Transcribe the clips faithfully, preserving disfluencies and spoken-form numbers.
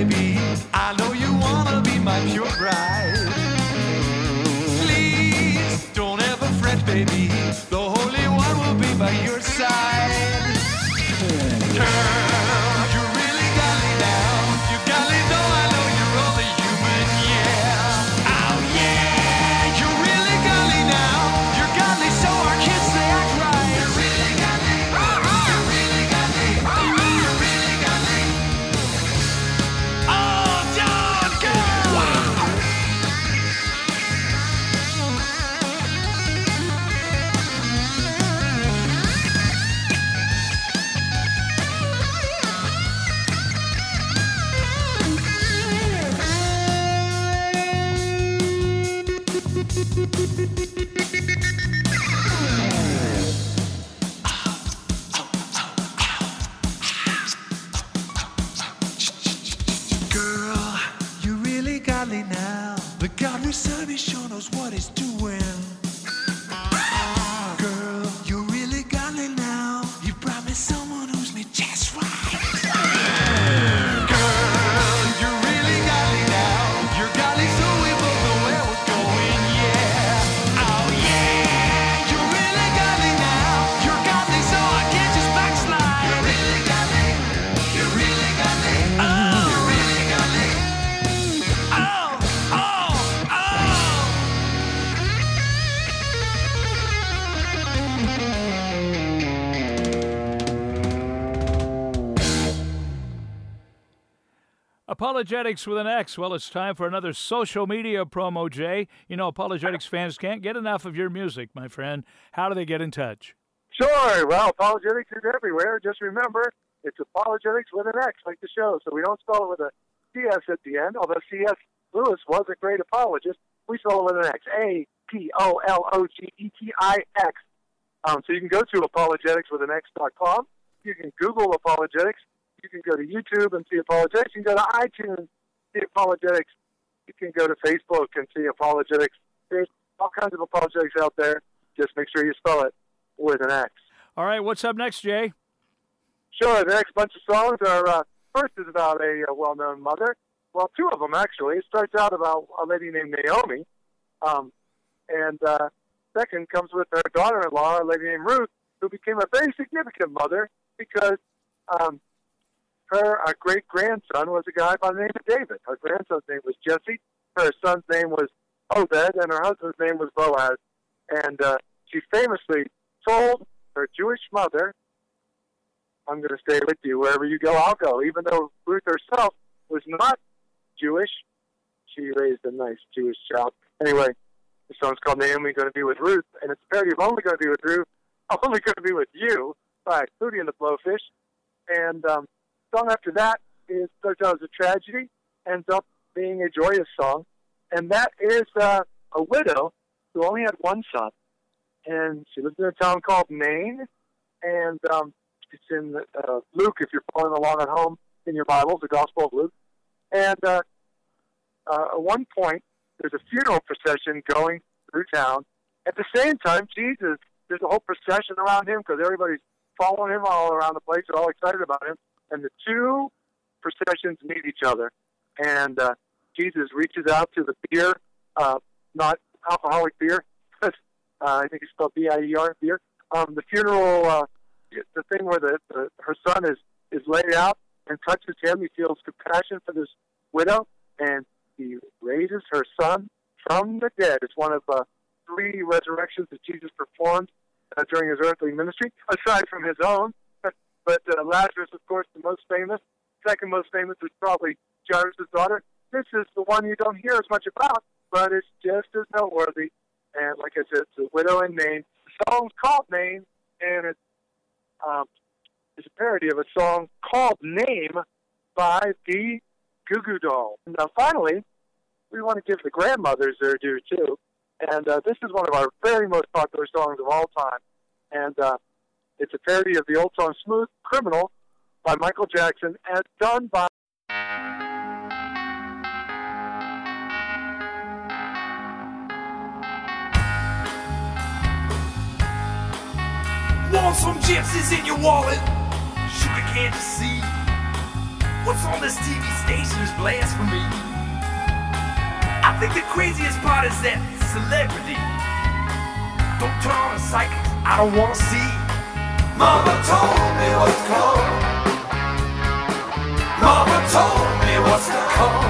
baby. I know you wanna be my pure bride. Please don't ever fret, baby. The Holy One will be by your side. Girl, you really got me now. You got me though I know you're only human, yeah. Oh yeah, you really got me now. You got me so our kids say I cry. You really got me. You really got me. You really got me. Oh, John, girl. Wow. Girl, you really got me now. The God we serve, he sure knows what he's doing. Girl, you really got me now. You brought me someone who's me just right. Girl, you really got me now. You got me so we both know where we're going, yeah. Oh yeah, you really got me now. You got me so I can't just backslide. You really got me. You really got me. Oh, you really got me. Oh, oh, oh. Apologetics with an X. Well, it's time for another social media promo, Jay. You know, Apologetics fans can't get enough of your music, my friend. How do they get in touch? Sure. Well, apologetics is everywhere. Just remember, it's apologetics with an X, like the show. So we don't spell it with a C S at the end, although C S Lewis was a great apologist. We spell it with an X. A P O L O G E T I X. Um, so you can go to apologetics with an X dot com. You can Google apologetics. You can go to YouTube and see apologetics. You can go to iTunes, see apologetics. You can go to Facebook and see apologetics. There's all kinds of apologetics out there. Just make sure you spell it with an X. All right, what's up next, Jay? Sure, the next bunch of songs are, uh, first is about a, a well-known mother. Well, two of them, actually. It starts out about a lady named Naomi. Um, and uh, second comes with her daughter-in-law, a lady named Ruth, who became a very significant mother because um, her uh, great-grandson was a guy by the name of David. Her grandson's name was Jesse. Her son's name was Obed, and her husband's name was Boaz. And uh, she famously told her Jewish mother, I'm going to stay with you. Wherever you go, I'll go. Even though Ruth herself was not Jewish, she raised a nice Jewish child. Anyway, the song's called Naomi Going to Be With Ruth, and it's a parody of Only Going to Be With Ruth, Only Going to Be With You by Hootie and the Blowfish. And um, the song after that is starts out as a tragedy, ends up being a joyous song, and that is uh, a widow who only had one son, and she lived in a town called Nain, and um, it's in uh, Luke, if you're following along at home in your Bibles, the Gospel of Luke. And uh, uh, at one point, there's a funeral procession going through town. At the same time, Jesus, there's a whole procession around him because everybody's following him all around the place. They're all excited about him. And the two processions meet each other. And uh, Jesus reaches out to the beer, uh, not alcoholic beer. uh, I think it's spelled B I E R, beer. Um, the funeral, uh, the thing where the, the her son is, is laid out and touches him. He feels compassion for this widow, and he raises her son from the dead. It's one of uh, three resurrections that Jesus performed uh, during his earthly ministry, aside from his own. But uh, Lazarus, of course, the most famous. Second most famous is probably Jairus' daughter. This is the one you don't hear as much about, but it's just as noteworthy. And like I said, it's a widow in Nain. The song's called Nain, and it's, um, it's a parody of a song called Name by the Goo Goo Dolls. Now, finally, we want to give the grandmothers their due, too. And uh, this is one of our very most popular songs of all time. And uh, it's a parody of the old song Smooth Criminal by Michael Jackson, as done by... Want some gypsies in your wallet, sugar candy seed. What's on this T V station is blasphemy. I think the craziest part is that celebrity. Don't turn on the psychics, I don't wanna see. Mama told me what's to come. Mama told me what's to come.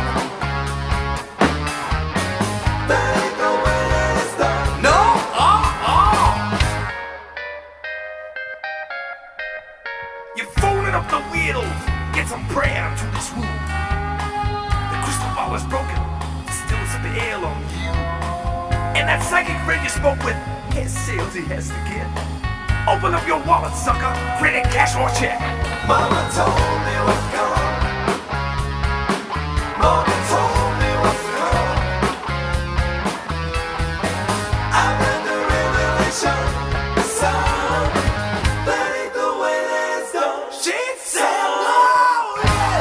That ain't the way that it's done. No, oh, oh. You're phoning up the weirdos. Get some prayer into this room. The crystal ball is broken. Still some air on you. And that psychic friend you spoke with has sales he has to get. Open up your wallet, sucker. Credit, cash, or check. Mama told me what's gone. Mama told me what's gone. I read the Revelation song. That ain't the way that it's done. She said, Lord, yeah.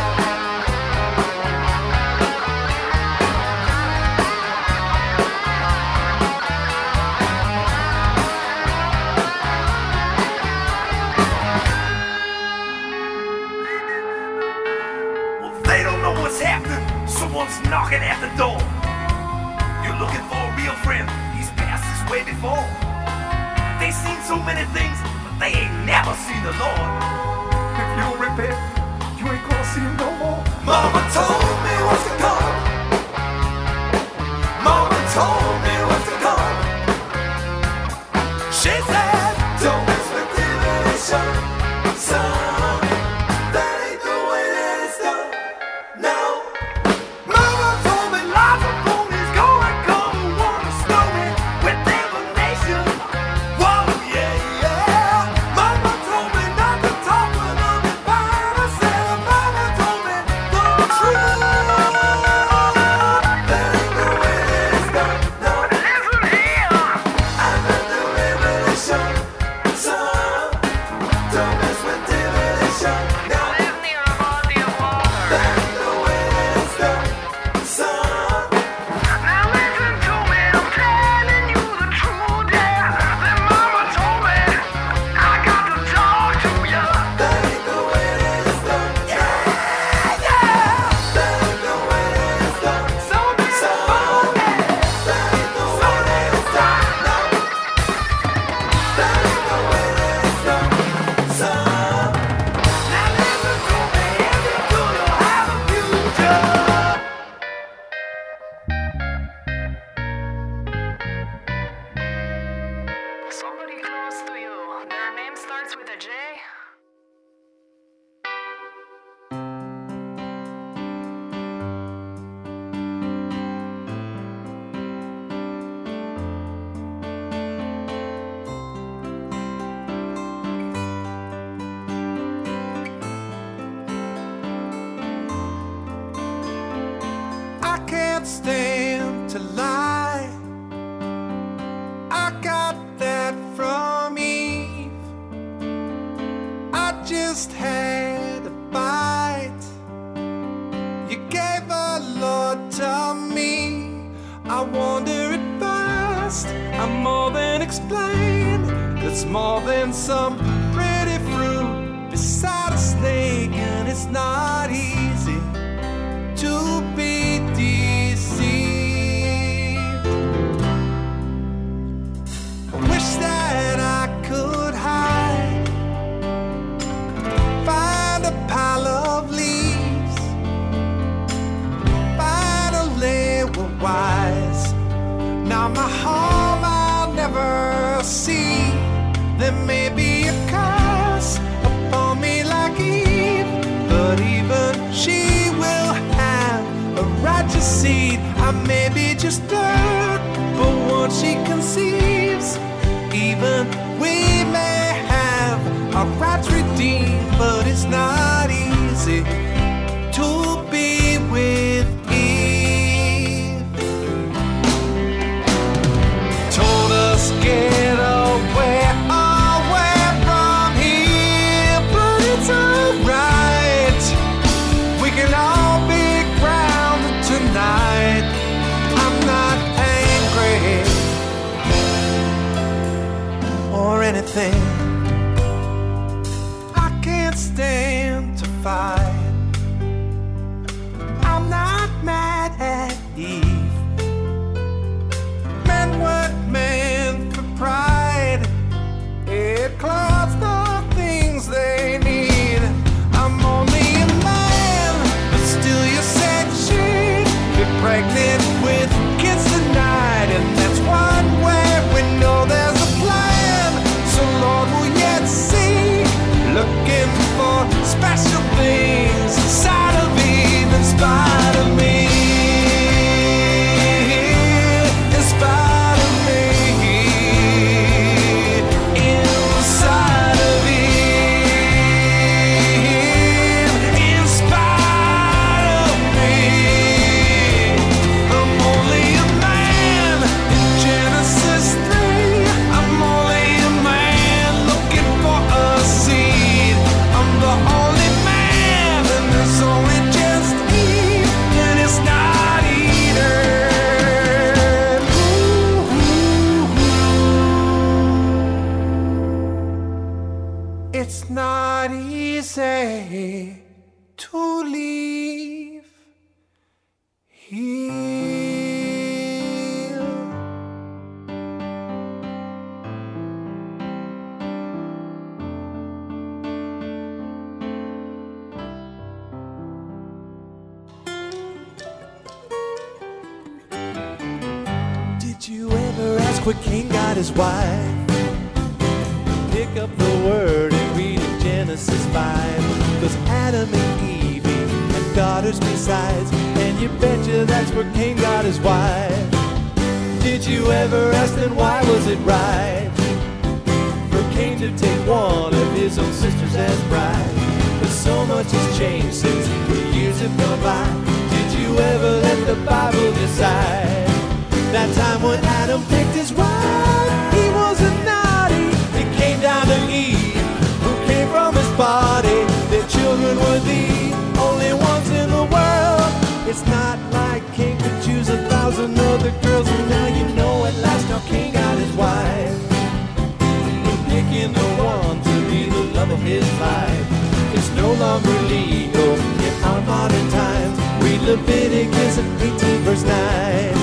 Happening. Someone's knocking at the door. You're looking for a real friend. He's passed this way before. They've seen so many things, but they ain't never seen the Lord. If you don't repent, you ain't gonna see him no more. Mama told me what's to come. Mama told me what's to come. She said, don't mess with divination, son. Stand to lie. I got that from Eve. I just had a bite. You gave a lot to me. I wonder at first. I'm more than explained. It's more than some pretty fruit beside a snake, and it's not easy to be deceived. I wish that I could hide, find a pile of leaves, finally we're wise. Now my home I'll never see. There may be a curse upon me like Eve, but even she will have a righteous seed. I may be just dirt, but once she conceives, even we may have our rights redeemed. But it's not easy to be with Eve. Told us get away, away from here, but it's alright. We can all be grounded tonight. I'm not angry or anything. I can't stand to fight. special things inside of Eve, in spite of me. In spite of me. Inside of Eve. In spite of me. I'm only a man in Genesis three. I'm only a man looking for a seed. I'm the only man, and there's only just Eve, and it's not Eden. Ooh. It's not easy to leave here. Did you ever ask where Cain got his wife? Pick up the word and read in Genesis five. Cause Adam and Eve had daughters besides, and you betcha that's where Cain got his wife. Did you ever ask then why was it right for Cain to take one of his own sisters as bride? But so much has changed since the years have gone by. Did you ever let the Bible decide? That time when Adam picked his wife, he wasn't naughty. It came down to Eve, who came from his body. Their children were the only ones in the world. It's not like Cain could choose a thousand other girls. And now you know at last how Cain got his wife. In picking the one to be the love of his life. It's no longer legal in our modern times. Read Leviticus eighteen verse nine.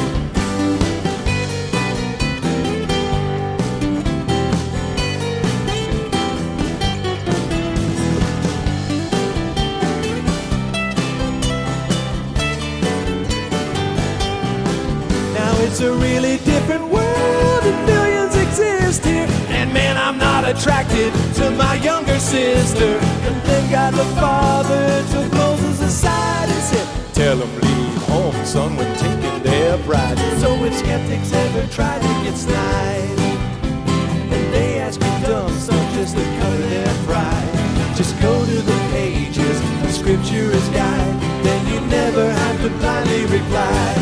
It's a really different world and millions exist here. And man, I'm not attracted to my younger sister. And then God the Father took Moses aside and said, tell them leave home, son, when taking their bride. So when skeptics ever try to get snide, and they ask me dumb, son, just to cover their pride, just go to the pages of Scripture as guide. Then you never have to blindly reply.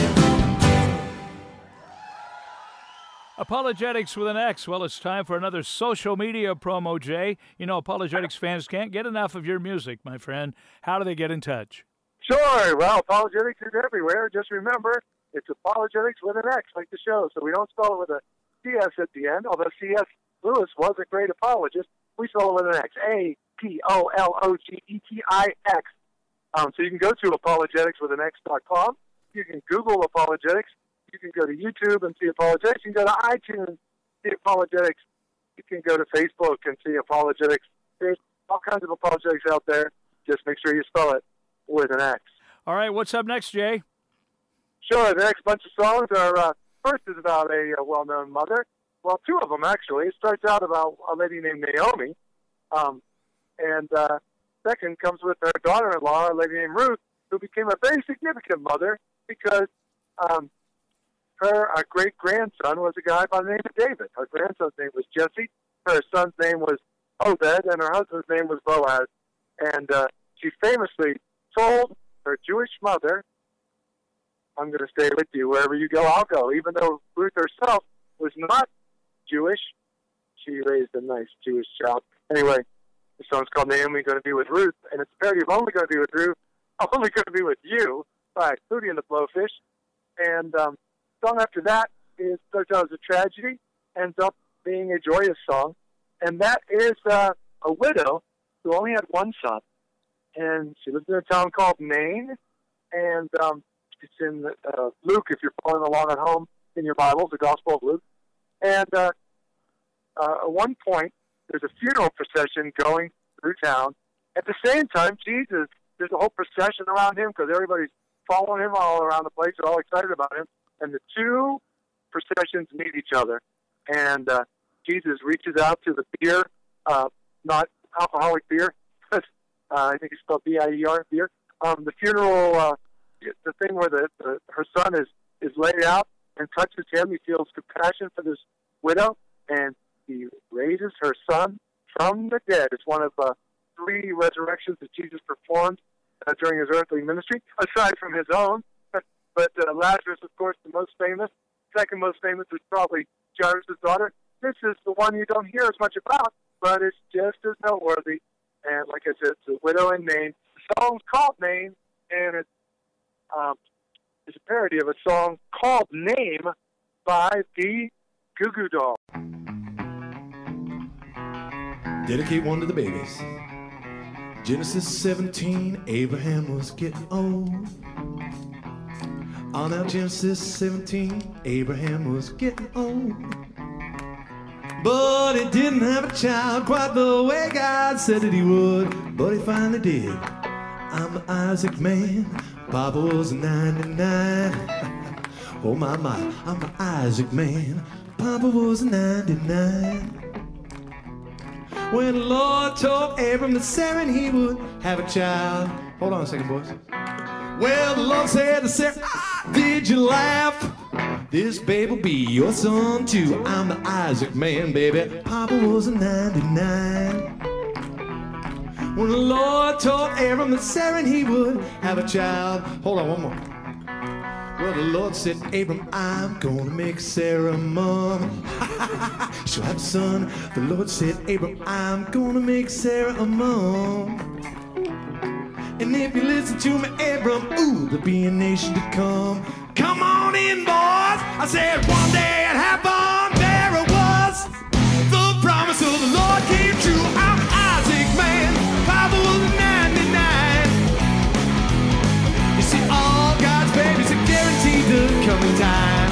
Apologetics with an X. Well, it's time for another social media promo, Jay. You know, Apologetics fans can't get enough of your music, my friend. How do they get in touch? Sure. Well, Apologetics is everywhere. Just remember, it's Apologetics with an X, like the show. So we don't spell it with a C S at the end, although C S Lewis was a great apologist. We spell it with an X. A P O L O G E T I X. Um, so you can go to apologetics with an X dot com. You can Google Apologetics. You can go to YouTube and see Apologetics. You can go to iTunes, see Apologetics. You can go to Facebook and see Apologetics. There's all kinds of apologetics out there. Just make sure you spell it with an X. All right, what's up next, Jay? Sure, the next bunch of songs are, uh, first is about a, a well-known mother. Well, two of them, actually. It starts out about a lady named Naomi. Um, and uh, second comes with her daughter-in-law, a lady named Ruth, who became a very significant mother because um, her uh, great-grandson was a guy by the name of David. Her grandson's name was Jesse. Her son's name was Obed, and her husband's name was Boaz. And uh, she famously told her Jewish mother, I'm going to stay with you. Wherever you go, I'll go. Even though Ruth herself was not Jewish, she raised a nice Jewish child. Anyway, the song's called Naomi Going to Be with Ruth, and it's a parody of Only Going to Be with Ruth, Only Going to Be with You by Hootie and the Blowfish. And um, the song after that is starts out as a tragedy, ends up being a joyous song, and that is uh, a widow who only had one son, and she lived in a town called Nain, and um, it's in uh, Luke, if you're following along at home in your Bible, the Gospel of Luke. And uh, uh, at one point, there's a funeral procession going through town. At the same time, Jesus, there's a whole procession around him because everybody's following him all around the place. They're all excited about him. And the two processions meet each other. And uh, Jesus reaches out to the beer, uh, not alcoholic beer, Uh, I think it's spelled B I E R, Beer. Um, the funeral, uh, the thing where the, the her son is, is laid out and touches him. He feels compassion for this widow, and he raises her son from the dead. It's one of uh, three resurrections that Jesus performed uh, during his earthly ministry, aside from his own. But uh, Lazarus, of course, the most famous. Second most famous is probably Jairus' daughter. This is the one you don't hear as much about, but it's just as noteworthy. And like I said, it's a widow in Nain. The song's called Nain, and it's, um, it's a parody of a song called Name by the Goo Goo Dolls. Dedicate one to the babies. Genesis seventeen, Abraham was getting old. On out Genesis seventeen, Abraham was getting old. But he didn't have a child quite the way God said that he would. But he finally did. I'm the Isaac man, Papa was ninety-nine. Oh my, my, I'm the Isaac man, Papa was ninety-nine. When the Lord told Abram that Sarah he would have a child. Hold on a second, boys. Well, the Lord said to Sarah, ah, did you laugh? This baby will be your son too. I'm the Isaac man, baby. Papa was a ninety-nine. When the Lord told Abram that Sarah he would have a child. Hold on, one more. Well, the Lord said, Abram, I'm gonna make Sarah mom. She'll have a son. The Lord said, Abram, I'm gonna make Sarah a mom. And if you listen to me, Abram, ooh, there'll be a nation to come. Come on in, boys. I said one day it happened, there it was. The promise of the Lord came true. I'm Isaac, man. Papa was ninety-nine. You see, all God's babies are guaranteed to come in time.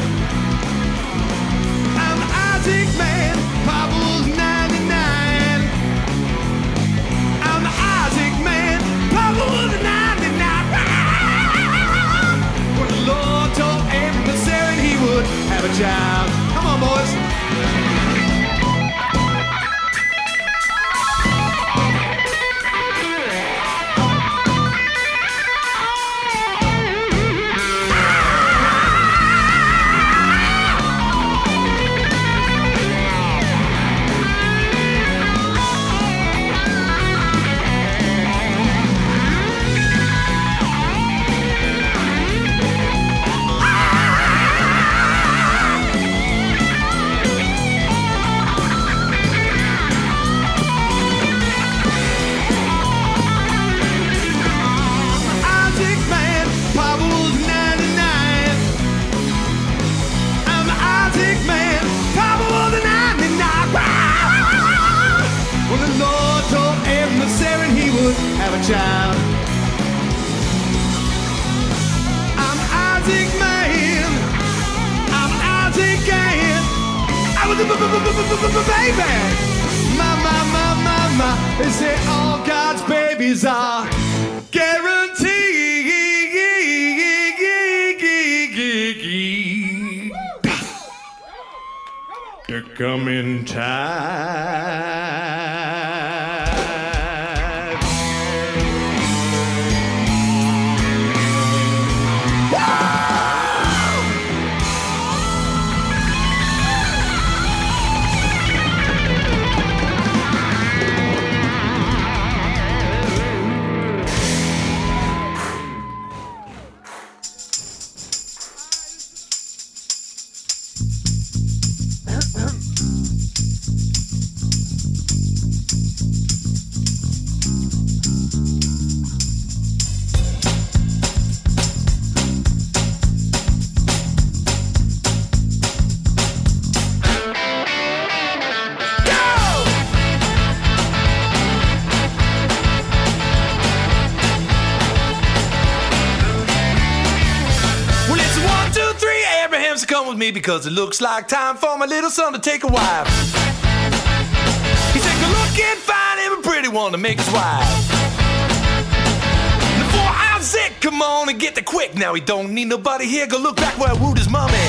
I'm Isaac, man. Papa was ninety-nine. I'm Isaac, man. Papa was ninety-nine. When the Lord told Abram that Sarah he would have a child. Come on, boys. Child. I'm Isaac man. I'm Isaac man. I was a baby. My, my, my, my, my. They say all God's babies are guaranteed to come in time. Me because it looks like time for my little son to take a wife. He said, go look and find him a pretty one to make his wife. Before Isaac, come on and get the quick. Now he don't need nobody here. Go look back where I wooed his mommy.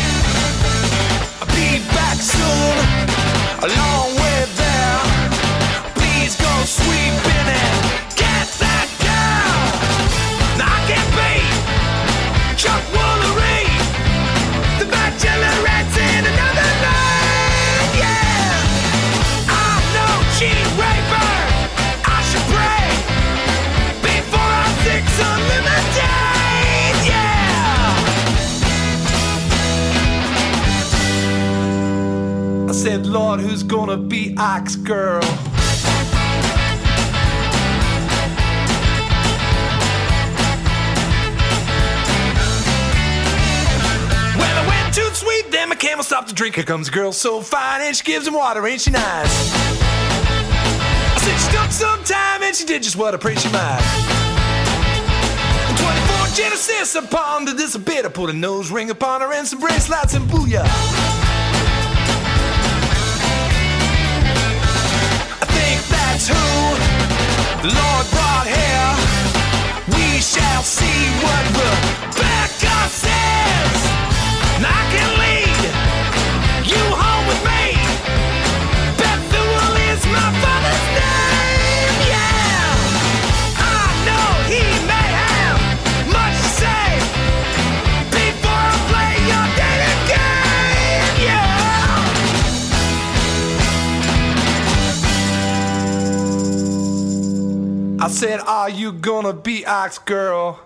I'll be back soon, a long way there. who's gonna be Ike's girl. Well, I went too sweet, then my camel stopped to drink. Here comes a girl so fine, and she gives him water, ain't she nice? I said she took some time, and she did just what I prayed she might. twenty-four Genesis upon the this a bit. I put a nose ring upon her and some bracelets and booyah. I think that's who the Lord brought here. We shall see what Rebecca says. And I can lead you home with me. Bethuel is my father's name, yeah. I know he may have much to say before I play your dating game, yeah. I said, are you gonna be Ike's girl?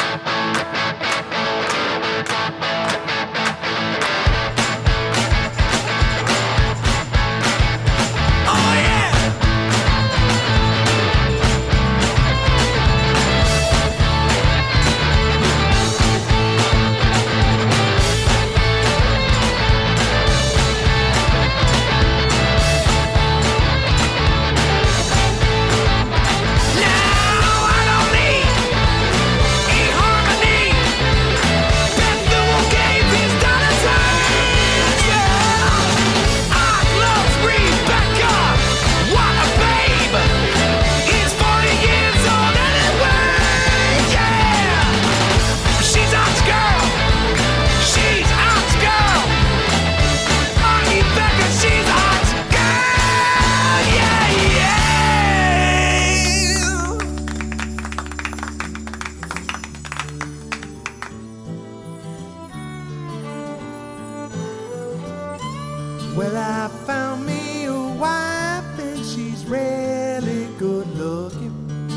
Well, I found me a wife and she's really good looking.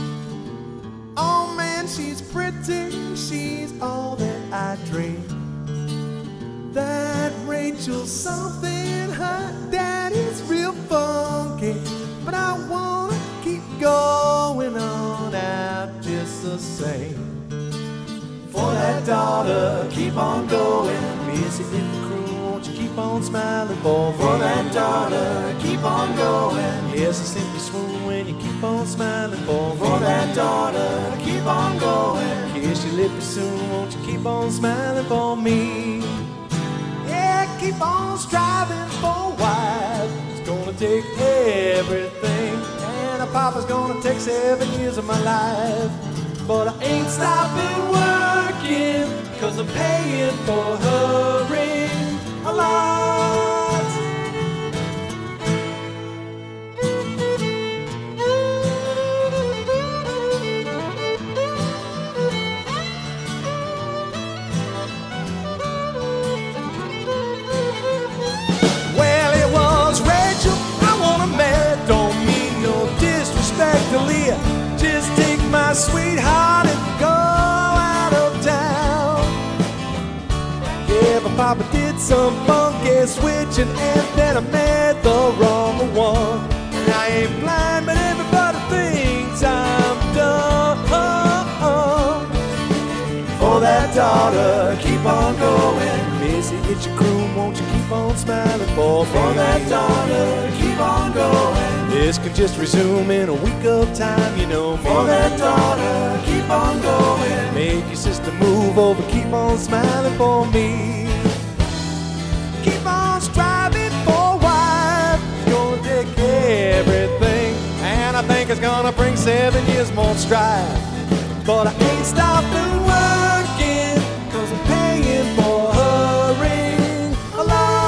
Oh man, she's pretty, she's all that I dream. That Rachel's something, her daddy's real funky. But I wanna keep going on out just the same. For that daughter, keep on going, Mississippi crew. Keep on smiling, boy, for that daughter. Keep on going. Yes, I simply swoon when you keep on smiling, boy, for that daughter. Keep on going. Kiss your lips soon, won't you keep on smiling for me? Yeah, keep on striving for a wife. It's gonna take everything, and a papa's gonna take seven years of my life. But I ain't stopping working, cause I'm paying for her ring. A lot. Well, it was Rachel I wanna marry. Don't mean no disrespect to Leah. Just take my sweetheart and go out of town. Yeah, but Papa did some funky switching, and then I met the wrong one. And I ain't blind, but everybody thinks I'm dumb. For that daughter, keep on going. Missy, it's your crew, won't you keep on smiling for me? For that daughter, keep on going. This could just resume in a week of time, you know me. For that daughter, keep on going. Make your sister move over, keep on smiling for me. Keep on striving for a wife. It's gonna take everything, and I think it's gonna bring seven years more strife. But I ain't stopping working, cause I'm paying for her ring a lot.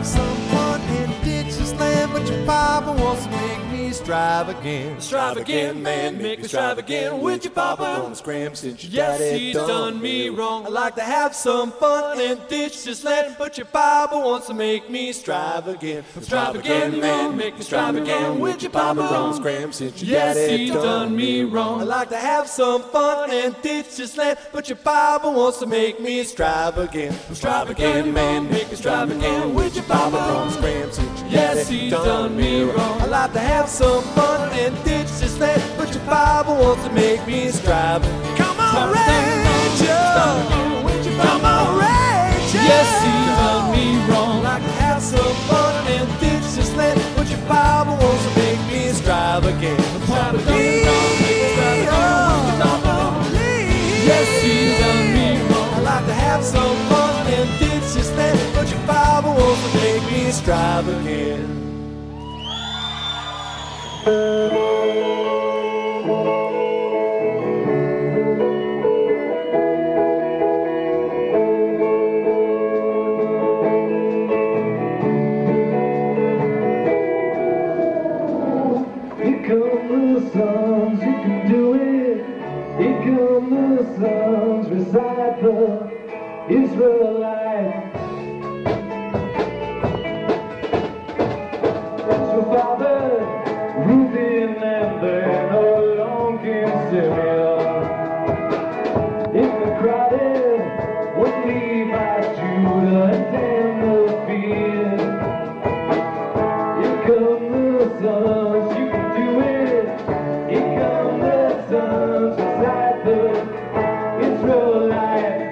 have some fun and ditch this land, but your papa wants to make me strive again. Strive again, man, make me strive again with your papa. Gonna scram since your Yes, daddy he's done, done me wrong. I like to have some fun and ditch this land, but your papa wants to make me strive again. Strive again, man, make me strive again with your papa. Gonna scram since your Yes, daddy he's done, done me wrong. I like to have some fun and ditch this land, but your papa wants to make me strive again. Strive again, man, make me strive again with your papa. Gonna scram since your Yes, daddy he's done me wrong. I like to have some fun and ditch this land, but your papa wants to make me strive. Come on, Ranger! Come on, Ranger! Yes, he's done me wrong. I like to have some fun and ditch this land, but your papa wants to make me strive again. Papa done me wrong, make me strive again with your papa. Yes, he's done me wrong. I like to have some fun and ditch this land, but your papa wants to make me strive again. Here come the songs, you can do it. Here come the songs, recite the Israelite. It's your father, Reuben, and then along came Simeon. In the crowded, what Levi, Judah, and Dan the field. Here come the sons, you can do it. Here come the sons, recite the Israelite.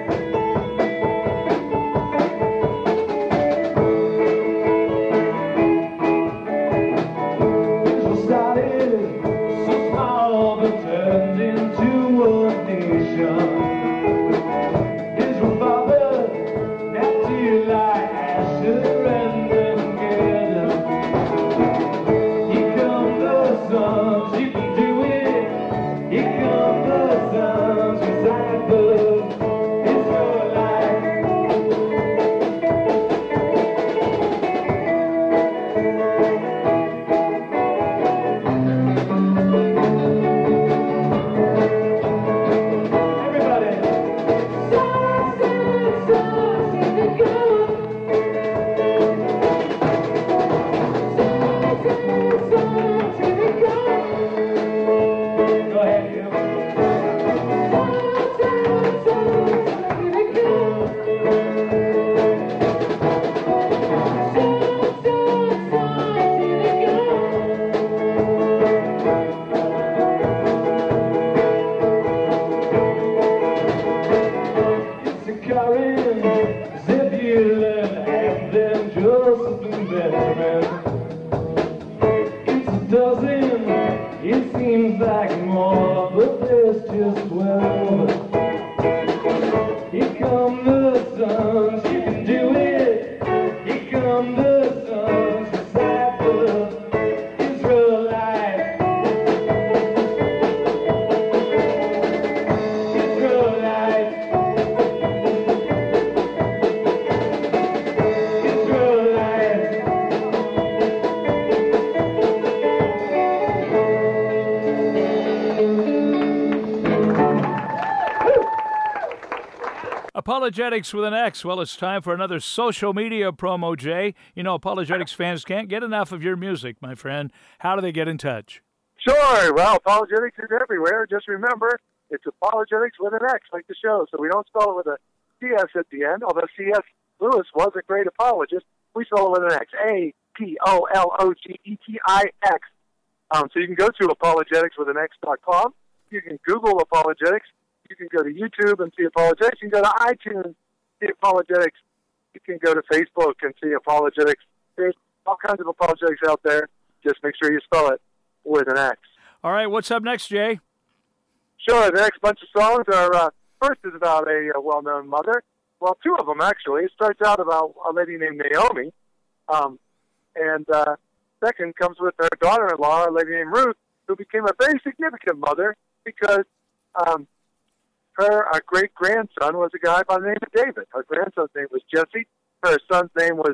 Israel started so small, but turned into a nation. Israel fathered Naphtali, Asher, and then Gad. Here come the sons, you can do it. Here come the sons, recite the Israelite. Everybody. Sons, sons, sons, here they come. Sons, sons, sons, here they come. Go ahead, you. Sons, sons, sons, here they come. Sons, sons, sons, here they come. Issachar and Zebulun, and then Joseph and Benjamin. It's a dozen, it seems like more, but there's just twelve. Here come the sons, you can do it. Here come the sons, recite the Israelite. Israelite. Israelite. Apologetics with an X. Well, it's time for another social media promo, Jay. You know, Apologetics fans can't get enough of your music, my friend. How do they get in touch? Sure. Well, apologetics is everywhere. Just remember, it's apologetics with an X, like the show. So we don't spell it with a C S at the end, although C S. Lewis was a great apologist. We spell it with an X. A P O L O G E T I X. Um, so you can go to apologetics with an X dot com. You can Google apologetics. You can go to YouTube and see apologetics. You can go to iTunes and see apologetics. You can go to Facebook and see apologetics. There's all kinds of apologetics out there. Just make sure you spell it with an X. All right, what's up next, Jay? Sure, the next bunch of songs are, uh, first is about a, a well-known mother. Well, two of them, actually. It starts out about a lady named Naomi. Um, and uh, second comes with her daughter-in-law, a lady named Ruth, who became a very significant mother because um, her uh, great-grandson was a guy by the name of David. Her grandson's name was Jesse. Her son's name was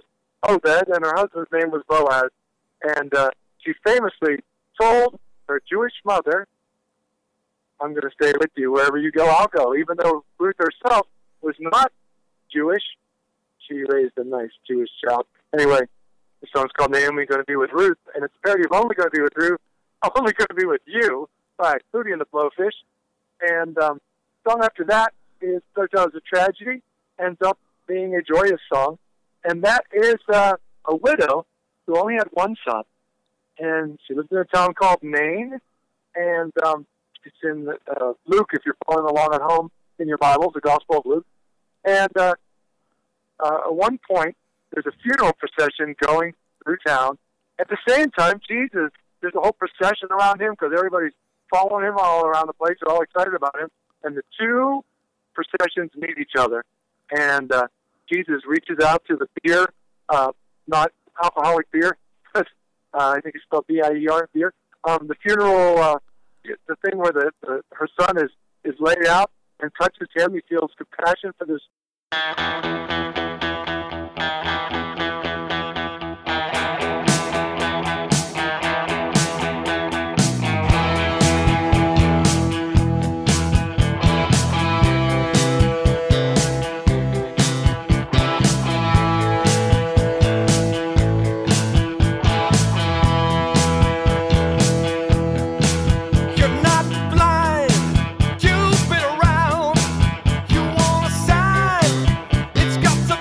Obed, and her husband's name was Boaz. And uh, she famously told her Jewish mother, I'm going to stay with you. Wherever you go, I'll go. Even though Ruth herself was not Jewish, she raised a nice Jewish child. Anyway, the song's called Naomi Going to Be with Ruth, and it's a parody of Only Going to Be with Ruth, Only Going to Be with You by Hootie and the Blowfish. And um, the song after that is starts out as a tragedy, ends up being a joyous song, and that is uh, a widow who only had one son, and she lived in a town called Nain, and um, it's in uh, Luke, if you're following along at home in your Bibles, the Gospel of Luke. And uh, uh, at one point, there's a funeral procession going through town. At the same time, Jesus, there's a whole procession around him because everybody's following him all around the place. They're all excited about him. And the two processions meet each other. And uh, Jesus reaches out to the beer, uh, not alcoholic beer. uh, I think it's spelled B I E R, beer. Um, the funeral, uh, the thing where the, the her son is, is laid out and touches him. He feels compassion for this. You're not blind, you've been around. You want a sign, it's got to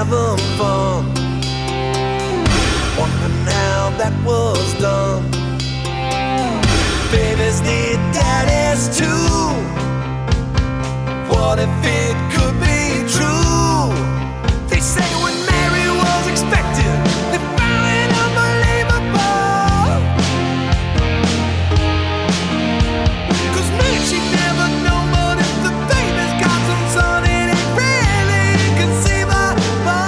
having fun. Wondering how that was done. Babies need daddies too. What if it could be true? They say when Mary was expected, they found it unbelievable. 'Cause maybe she'd never know, but if the baby's got some son, it ain't really inconceivable.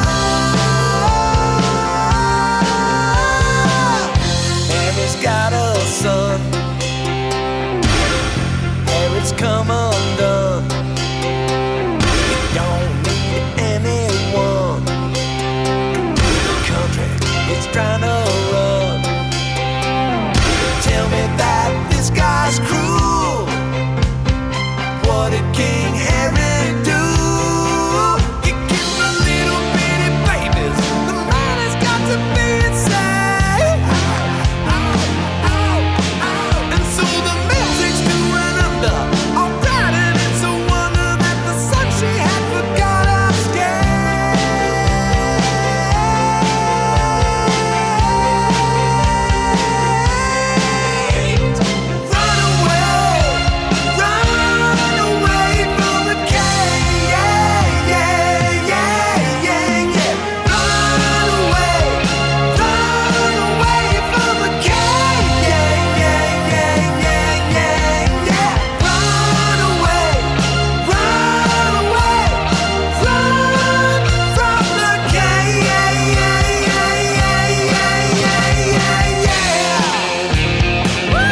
Mary's got a son. Mary's come undone. You don't need anyone. The country is trying to run. Tell me that this guy's cruel. What did King Herod do? He killed the little bitty babies. The man has got to be insane. And so the male takes two and under. All died, and it's a wonder that the son she had forgot her escaped. Run away, run away from the cave. Yeah, yeah, yeah, yeah, yeah. Run away, run away from the cave. Yeah, yeah, yeah, yeah, yeah, yeah. Run away, run away, run from the cave. Yeah, yeah, yeah, yeah, yeah, yeah, yeah. Woo!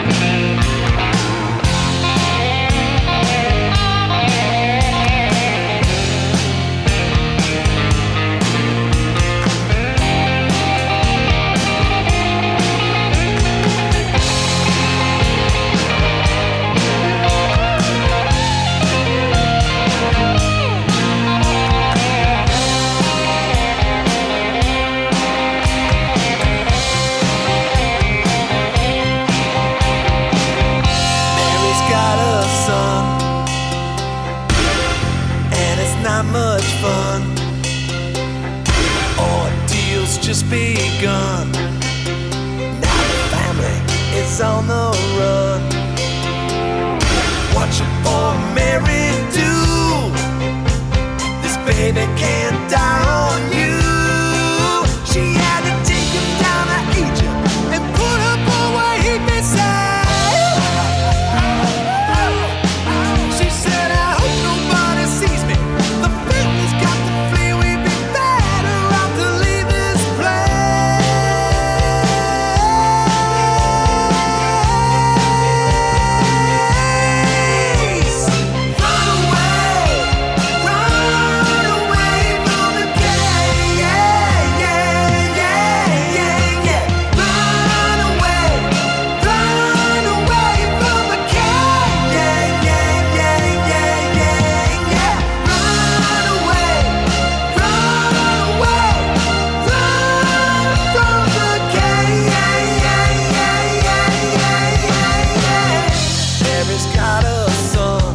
Mary's got a son, and it's not much fun. Ordeal's just begun. Now the family is on the run. What should poor Mary do? This baby can't die on you. She had to take him down to Egypt and put up where he'd be safe. She said, I hope nobody sees me. The family's got to flee. We'd be better off to leave this place. Run away, run away from the cave. Yeah, yeah, yeah, yeah, yeah. Run away, run away from the cave. Yeah, yeah, yeah, yeah, yeah, yeah. Run away, run away, run from the cave. Yeah, yeah, yeah, yeah, yeah, yeah, yeah. Mary's got a son,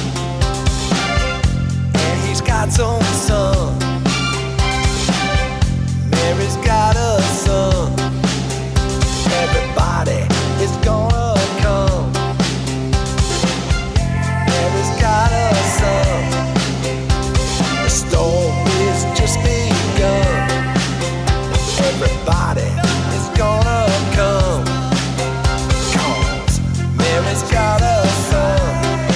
and he's got some son. Mary's got a son. Everybody is gonna come. Mary's got a son. The story's just begun. Everybody is gonna come. 'Cause Mary's got a son,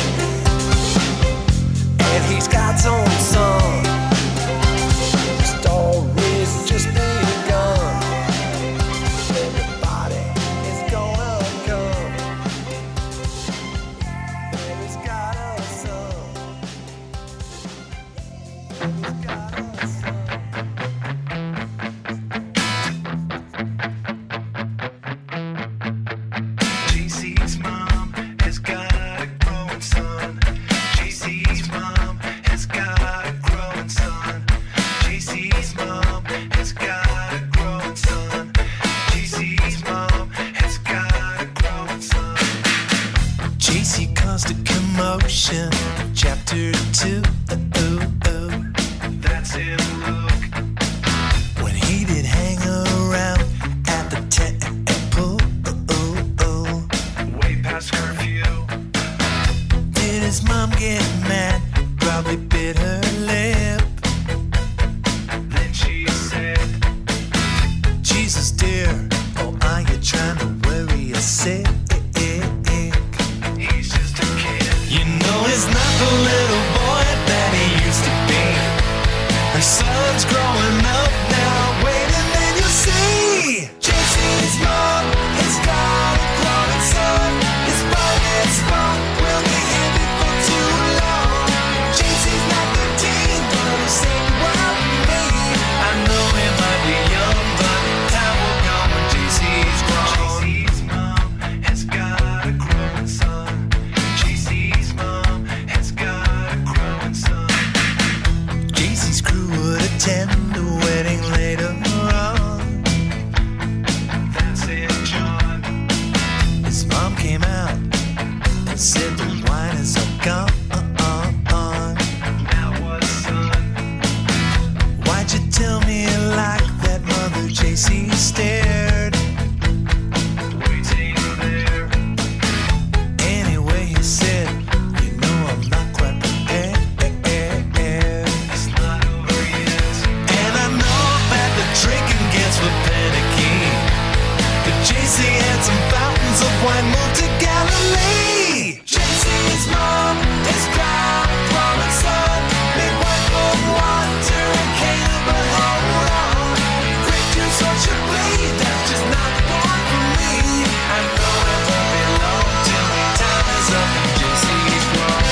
and he's got some son. The story's just begun. Everybody is gonna come. Mary's got a son. Mary's got a son. J C's mom has got a growing son. J C's mom has got nearly bit her lip. Then she said, Jesus dear, oh are you trying to worry you sick? He's just a kid. You know he's not the little boy that he used to be. Her son's growing up now, wait and then you'll see. J C's mom has got a growing son. His bone is strong, will be here before too long. J C's not thirteen, but he'll say the world for me. I know he might be young, but time will come when J C's grown. J C's mom has got a growing son. J C's mom has got a growing son. J C's crew would attend a wedding later on. That's it, John. His mom came out and said the wine is all gone. Now what, son? Why'd you tell me like that, Mother? J C stared, waiting there. Anyway, he said, you know I'm not quite prepared. It's not over yet. And I know that the drinking gets panicky, but J C had some fountains of wine moved to Galilee. J C's mom is proud, growing son. Made wine from water and came, but hold on. Grape juice on your blade, that's just not the one for me. I know it won't be long till time is up and J C's grown.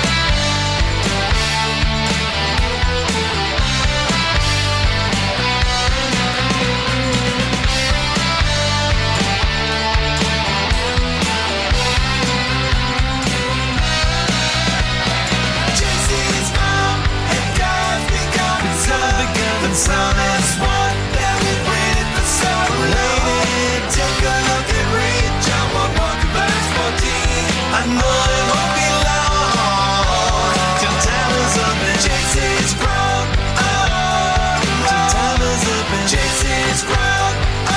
J C's mom and God's begotten son. The son is one that we've waited for so long. Take a look and read John one, one to verse fourteen. I know it won't be long till time is up and J C's grown. Oh, till time is up and J C's grown.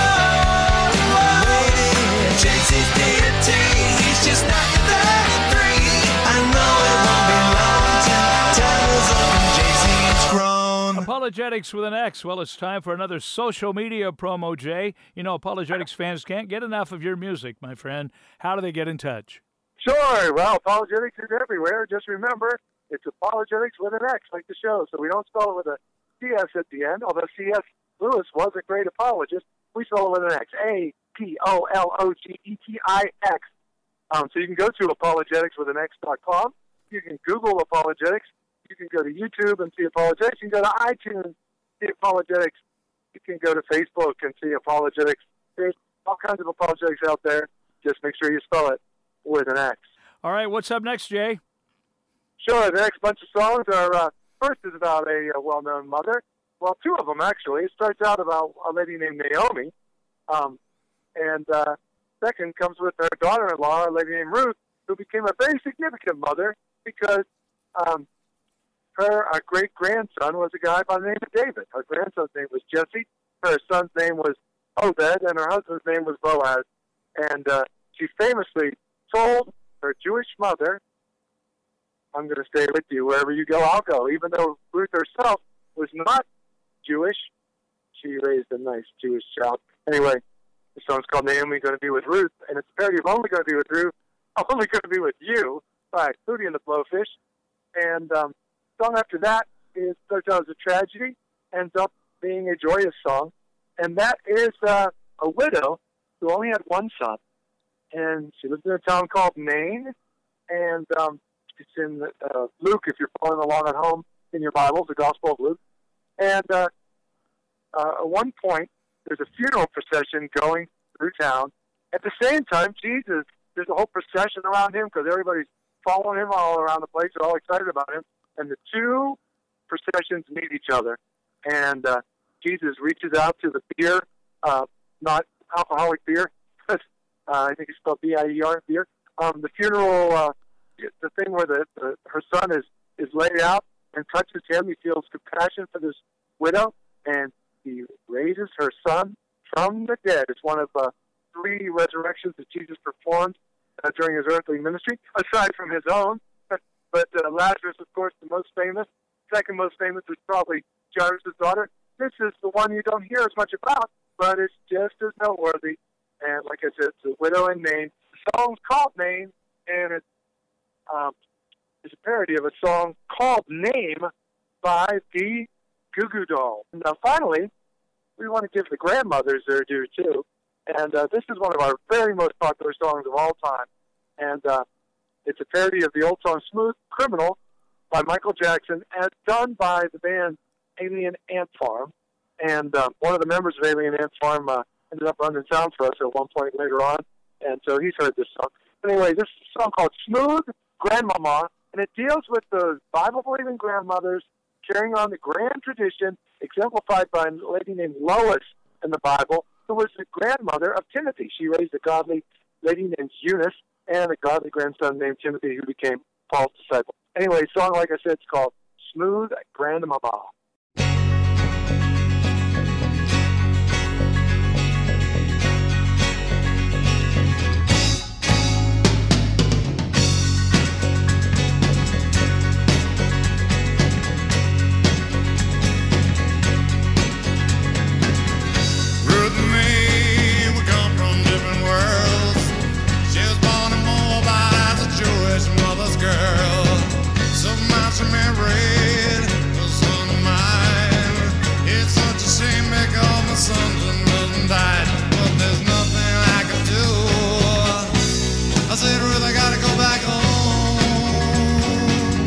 Oh, waiting. J C's deity, he's just knocking thirty-three. I know it won't be long till time is up and J C's grown. Apologetics with an X. Well, it's time for another social media promo, Jay. You know, Apologetics fans can't get enough of your music, my friend. How do they get in touch? Sure. Well, apologetics is everywhere. Just remember, it's apologetics with an X, like the show. So we don't spell it with a C S at the end, although C S. Lewis was a great apologist. We spell it with an X. A P O L O G E T I X. Um, so you can go to apologetics with an X dot com. You can Google apologetics. You can go to YouTube and see apologetics. You can go to iTunes, see apologetics. You can go to Facebook and see apologetics. There's all kinds of apologetics out there. Just make sure you spell it with an X. All right, what's up next, Jay? Sure, the next bunch of songs are, uh, first is about a, a well-known mother. Well, two of them, actually. It starts out about a lady named Naomi. Um, and uh, second comes with her daughter-in-law, a lady named Ruth, who became a very significant mother because um, her uh, great-grandson was a guy by the name of David. Her grandson's name was Jesse. Her son's name was Obed, and her husband's name was Boaz. And uh, she famously told her Jewish mother, I'm going to stay with you. Wherever you go, I'll go. Even though Ruth herself was not Jewish, she raised a nice Jewish child. Anyway, the song's called Naomi Going to Be with Ruth, and it's a parody of Only Going to Be with Ruth, Only Going to Be with You by Hootie and the Blowfish. And um, the song after that is starts out as a tragedy, ends up being a joyous song, and that is uh, a widow who only had one son, and she lived in a town called Nain, and um, it's in uh, Luke, if you're following along at home in your Bibles, the Gospel of Luke. And uh, uh, at one point, there's a funeral procession going through town. At the same time, Jesus, there's a whole procession around him because everybody's following him all around the place. They're all excited about him. And the two processions meet each other. And uh, Jesus reaches out to the beer, uh, not alcoholic beer. uh, I think it's spelled B I E R, beer. Um, the funeral, uh, the thing where the, the her son is, is laid out and touches him. He feels compassion for this widow, and he raises her son from the dead. It's one of uh, three resurrections that Jesus performed uh, during his earthly ministry, aside from his own. But uh, Lazarus, of course, the most famous. Second most famous is probably Jairus' daughter. This is the one you don't hear as much about, but it's just as noteworthy. And like I said, it's a widow in Nain. The song's called Nain, and it's, um, it's a parody of a song called Name by the Goo Goo Dolls. Now, finally, we want to give the grandmothers their due, too. And uh, this is one of our very most popular songs of all time. And uh, it's a parody of the old song Smooth Criminal by Michael Jackson, as done by the band Alien Ant Farm. And uh, one of the members of Alien Ant Farm uh, ended up running sound for us at one point later on. And so he's heard this song. But anyway, this is a song called Smooth Grandmama, and it deals with the Bible-believing grandmothers carrying on the grand tradition exemplified by a lady named Lois in the Bible, who was the grandmother of Timothy. She raised a godly lady named Eunice and a godly grandson named Timothy, who became Paul's disciple. Anyway, the song, like I said, it's called Smooth Grandmama. Married, a son of mine. It's such a shame because my sons and husband died, but there's nothing I can do. I said, Ruth, I gotta go back home.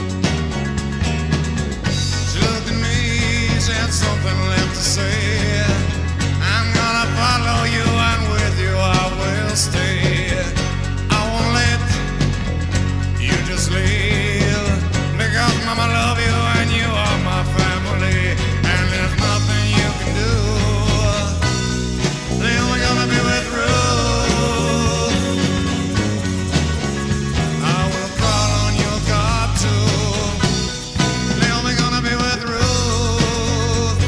She looked at me, she had something left to say. I'm gonna follow you, and with you I will stay. I won't let you just leave. Because Mama love you and you are my family, and there's nothing you can do. They're only gonna be with Ruth. I will call on your God too. They're only gonna be with Ruth.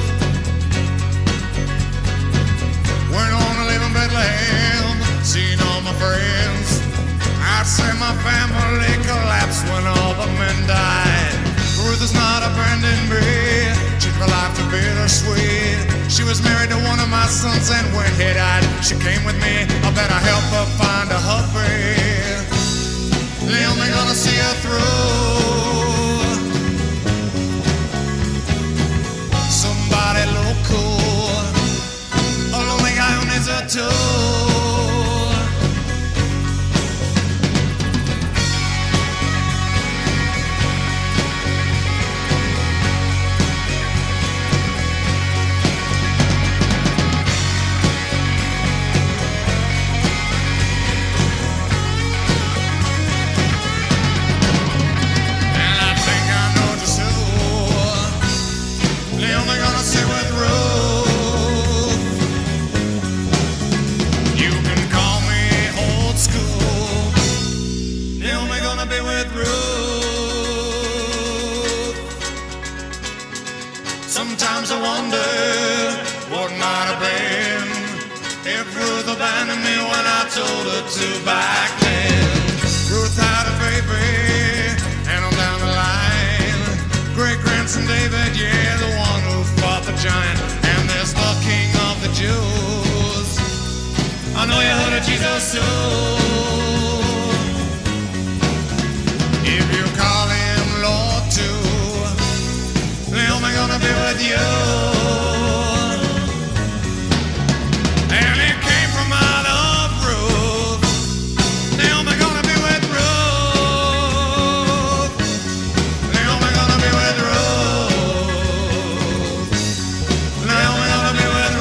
Went on to live in Bethlehem, seen all my friends. I'd say my family collapsed when all the men died. Ruth is not abandoning me. She'd her life to bittersweet. She was married to one of my sons, and when he died, she came with me. I better help her find a hubby. They're only gonna see her through. Somebody local, a lonely guy who needs a tool. Sometimes I wonder what might have been if Ruth abandoned me when I told her to back then. Ruth had a baby, and on down the line, great-grandson David, yeah, the one who fought the giant. And there's the King of the Jews. I know you heard of Jesus too. If you call him Lord too, they're only gonna be with you. And it came from out of Ruth. They're only gonna be with Ruth. They're only gonna be with Ruth. They're only gonna be with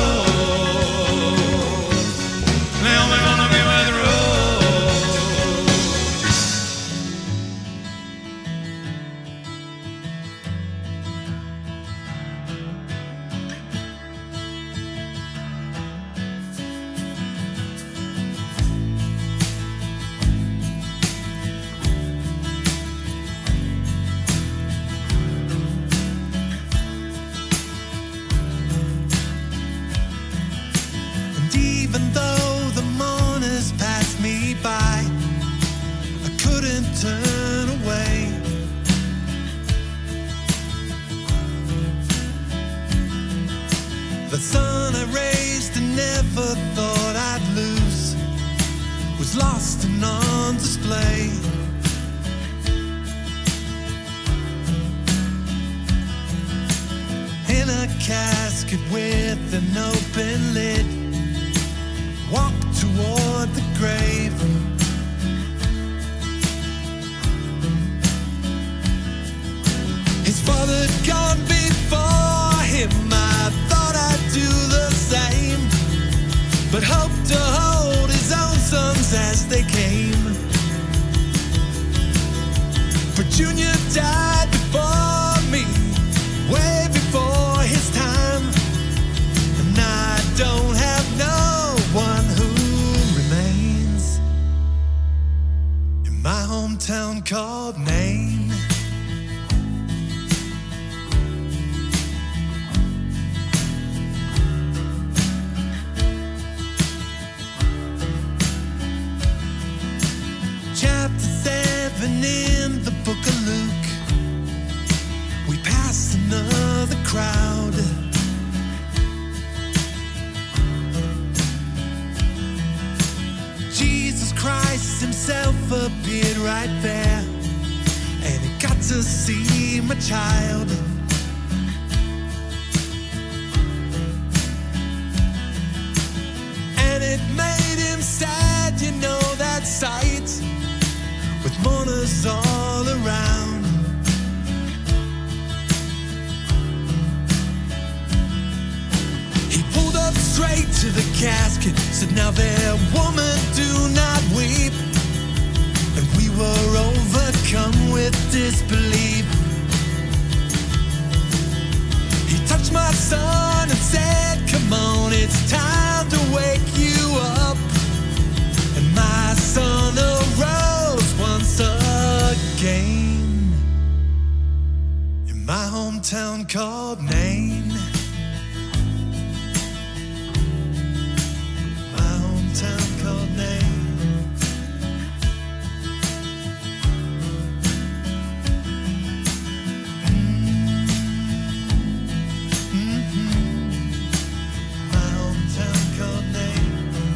Ruth. They're only gonna be with Ruth. And even though the mourners passed me by, I couldn't turn away. never thought I'd lose was lost and on display. In a casket with an open lid, walked toward the grave. His father had gone before him. I thought I'd do the same, but hoped to hold his own sons as they came. But Junior died before me, way before his time, and I don't have no one who remains in my hometown called Maine. Chapter seven in the book of Luke, we passed another crowd. Jesus Christ himself appeared right there, and he got to see my child. And it made him sad, you know that sight, with mourners all around. He pulled up straight to the casket, said, "Now there, woman, do not weep." And we were overcome with disbelief. He touched my son and said, "Come on, it's time to wake you up." And my son arose once again in my hometown called Maine. My hometown called Maine. My hometown called Maine.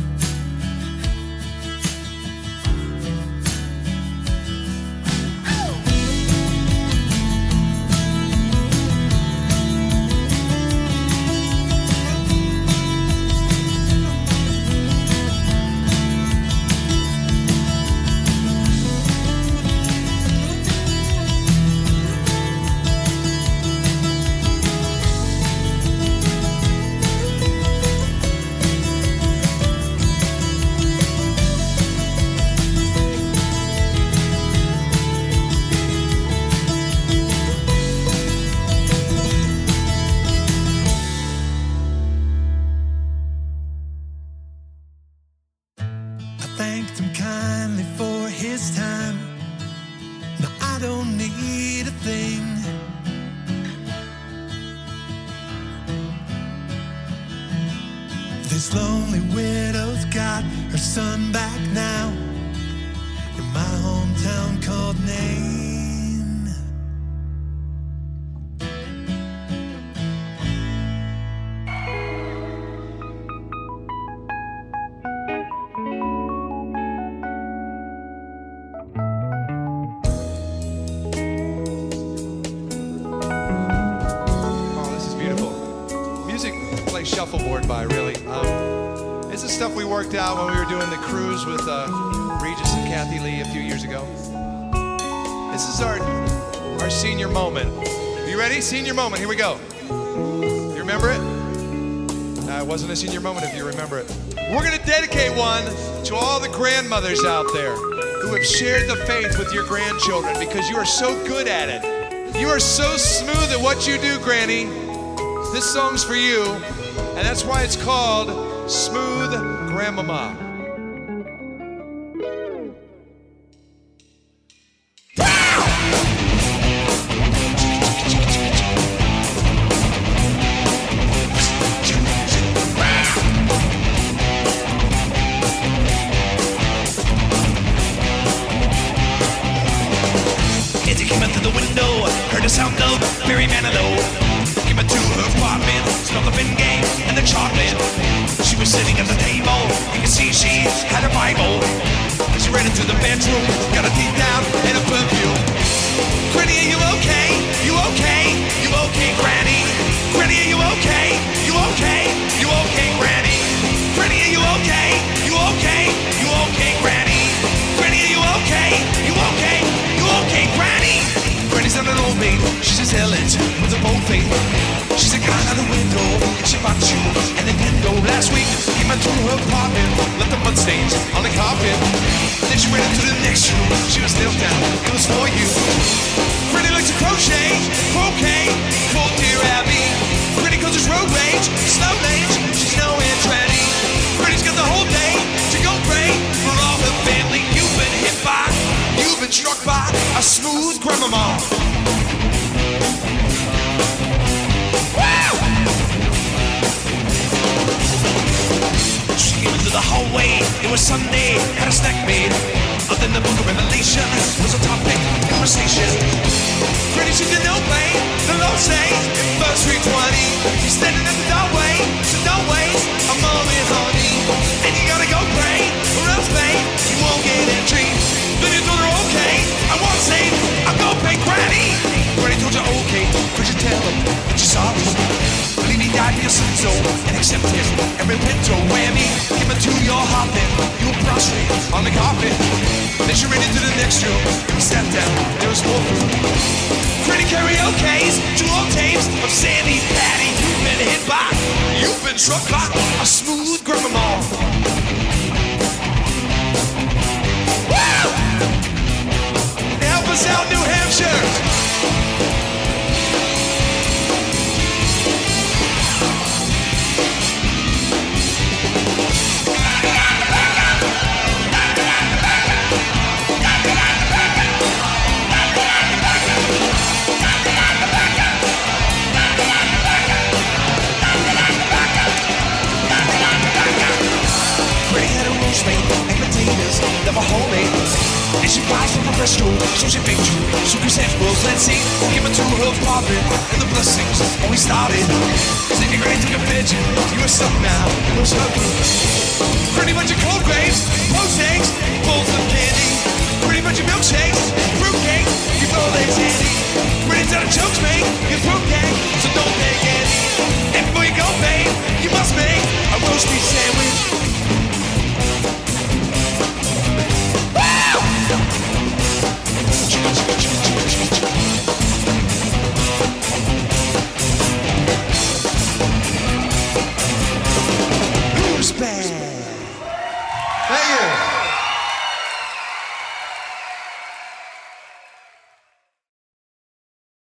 Thanked him kindly for his time. Now I don't need a thing. This lonely widow's got her son back now in my hometown called Nain. Shuffleboard by, really. Um, this is stuff we worked out when we were doing the cruise with uh, Regis and Kathy Lee a few years ago. This is our our senior moment. Are you ready? Senior moment. Here we go. You remember it? Uh, it wasn't a senior moment if you remember it. We're going to dedicate one to all the grandmothers out there who have shared the faith with your grandchildren because you are so good at it. You are so smooth at what you do, Granny. This song's for you. And that's why it's called Smooth Grandmama. As he came in through the window, heard the sound of Mary Manilow. Came into her apartment. got the bin game and the chocolate. She was sitting at the table. You can see she had a Bible. She ran into the bedroom, got her teeth down and a perfume. Granny, are you okay? You okay? You okay, Granny? Granny, are you okay? You okay? You okay, Granny? Granny, are you okay? You okay? You okay, Granny? Granny, are you okay? You okay? You okay, Granny? Granny's not an old maid, she's a zealot with a bold faith. She's a kind out the window, she bought you and Nintendo. Last week, came out to her apartment, left the mud stains on the carpet. Then she ran into the next room, she was nailed down, it was for you. Granny likes to crochet, croquet, cold dear Abby. Granny causes road rage, slow lane, she's no Aunt Granny. Granny's got the whole day to go pray for all her family. You've been hit by, you've been struck by a smooth grandmama. Woo! She came into the hallway, it was Sunday, had a snack made. But then the book of Revelation was a topic of conversation. Granny, she didn't obey the Lord say in verse three twenty. She's standing at the doorway, so don't waste a moment, honey. And you gotta go pray, or else, babe, you won't get entry. Then you told her, okay, I won't say, I'll go pay Granny. Granny told you, okay, could you tell him that you're sorry? Believe he died for your sins, so, and accept him, and repent, oh, whammy. Give it to your heart, then you were prostrate on the carpet. Then she ran into the next room, and we sat down, there was more food. Granny karaoke's, two old tapes of Sandy Patty. You've been hit by, you've been struck by a smooth grandmama. Woo! Help us out, New Hampshire. And potatoes that were homemade. And she buys from a restaurant, so she baked you some samples. Let's see, give it to her father, and the blessings only started. Second grade took a pigeon, you were stuck now, it was her group. Pretty much of cold grapes, post eggs, bowls of candy. Pretty much of milkshakes, fruitcake, you know that's handy. Pretty out of jokes, mate, your fruitcake, so don't take any. And before you go, babe, you must make a roast beef sandwich. Thank you.